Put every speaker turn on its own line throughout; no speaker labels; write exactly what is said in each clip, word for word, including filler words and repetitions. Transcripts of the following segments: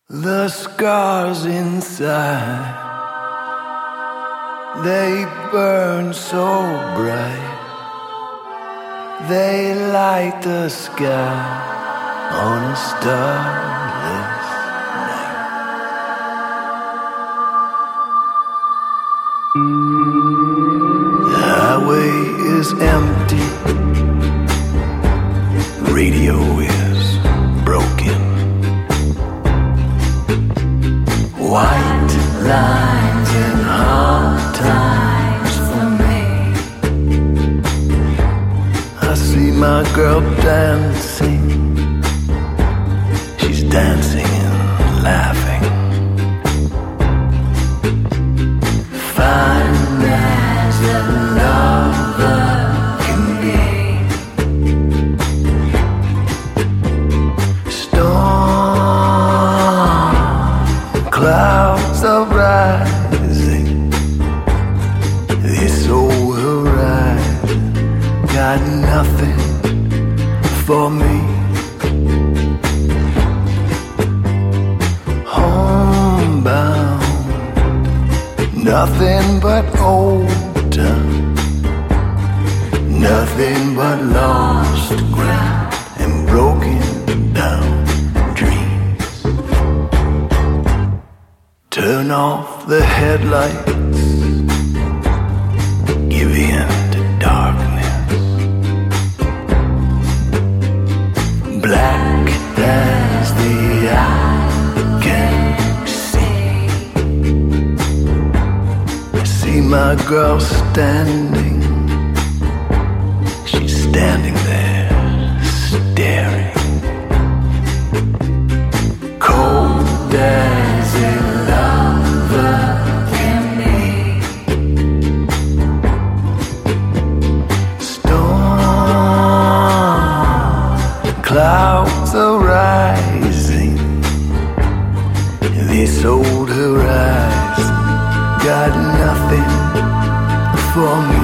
The scars inside, they burn so bright, they light the sky on a starless night. The highway is empty, radio is broken. White lines and hard times for me. I see my girl dancing. She's dancing and laughing. Fine as a lover can be. Clouds are rising, this old horizon got nothing for me. Homebound, nothing but old time, nothing but lost ground and broken down. Turn off the headlights, give in to darkness. Black as the eye can see. I see my girl standing. She's standing there, staring. Cold as a lover can be. Storm clouds are rising. This old horizon got nothing for me.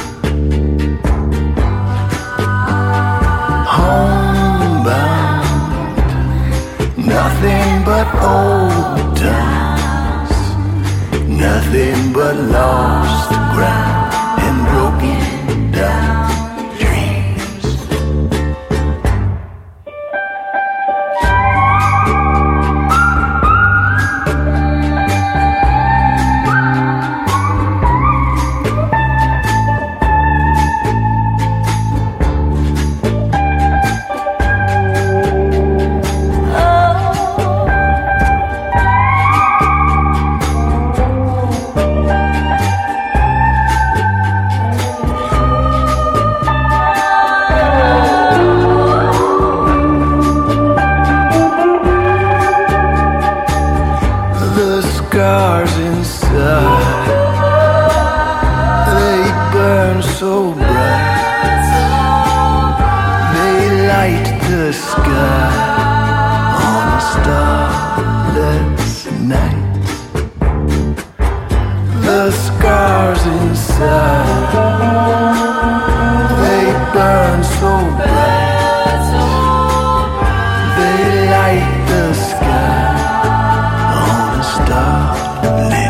Homebound, nothing but old times, nothing but lost ground and broken down dreams. Scars inside, they burn so bright, they light the sky on a starless night. The scars inside, they burn so bright, they light the sky on a starless night.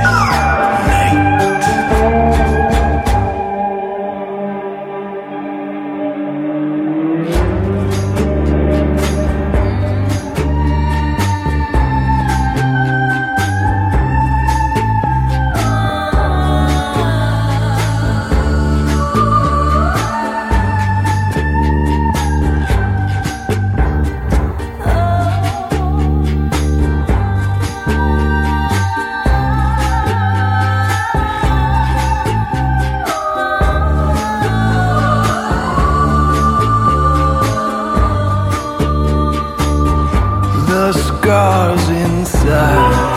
The scars inside,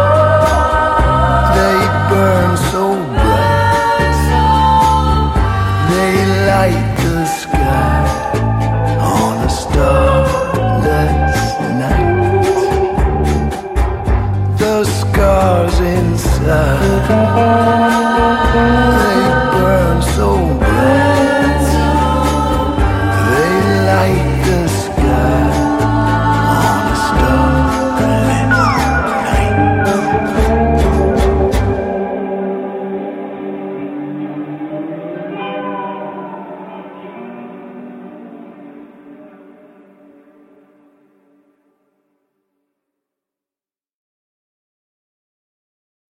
they burn so bright, they light the sky on a starless night. The scars inside,